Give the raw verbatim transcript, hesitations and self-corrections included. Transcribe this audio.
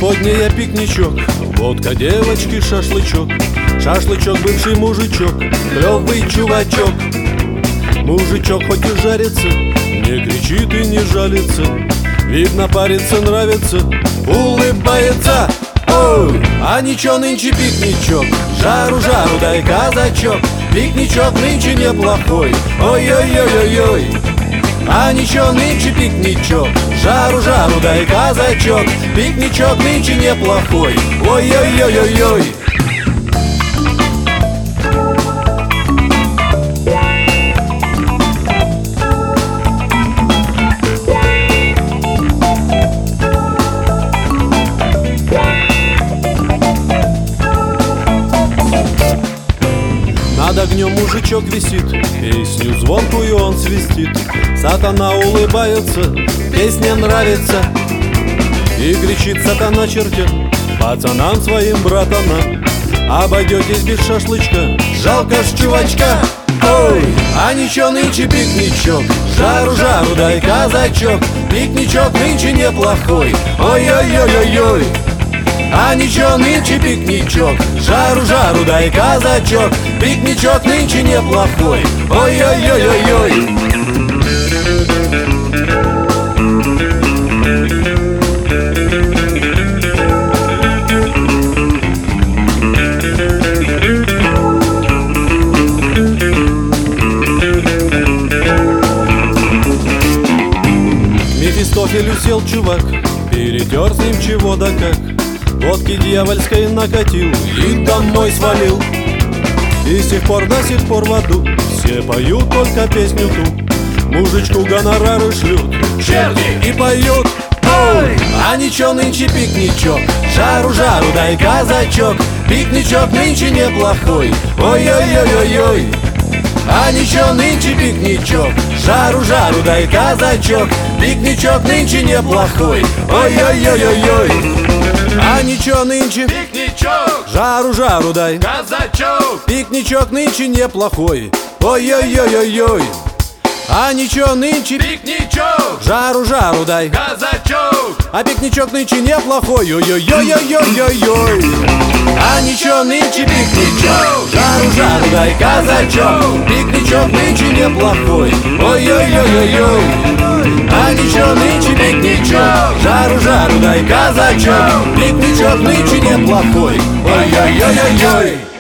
Преисподняя пикничок, водка, девочки, шашлычок. Шашлычок, бывший мужичок, клёвый чувачок. Мужичок хоть и жарится, не кричит и не жалится. Видно, парится, нравится, улыбается. Ой, а ничего нынче пикничок, жару-жару дай казачок. Пикничок нынче неплохой, ой-ой-ой-ой-ой. А ничего нынче пикничок, жару-жару дай казачок. Пикничок нынче неплохой, ой-ой-ой-ой-ой. Над огнем мужичок висит, песню звонкую он свистит. Сатана улыбается, песня нравится. И кричит сатана черте пацанам своим братанам: обойдетесь без шашлычка, жалко ж чувачка. Ой, а ничего нынче пикничок, жару-жару дай казачок. Пикничок нынче неплохой, ой-ой-ой-ой-ой. А ничего нынче пикничок, жару-жару дай казачок. Пикничок нынче неплохой, ой-ой-ой-ой-ой. Мефистофель усел чувак, перетер с ним чего да как. Водки дьявольской накатил и домой свалил. И с тех пор до сих пор в аду все поют только песню ту. Мужичку гонорары шлют черти и поют. Ой, а ничего нынче пикничок, жару-жару дай казачок. Пикничок нынче неплохой, ой-ой-ой-ой-ой. А ничего нынче пикничок, жару-жару дай казачок. Пикничок нынче неплохой, ой-ой-ой-ой-ой. А ничего нынче пикничок, жару-жару дай казачок. Пикничок нынче неплохой, ой-ой-ой-ой-ой. А ничего нынче пикничок, жару-жару дай казачок. А пикничок нынче неплохой, ой-ой-ой-ой-ой-ой. А ничего нынче пикничок, жару-жару дай казачок. Пикничок нынче неплохой, ой-ой-ой-ой-ой. А ничего нынче пикничок, жару-жару дай казачок. Пикничок нынче неплохой, ой-ой-ой-ой-ой.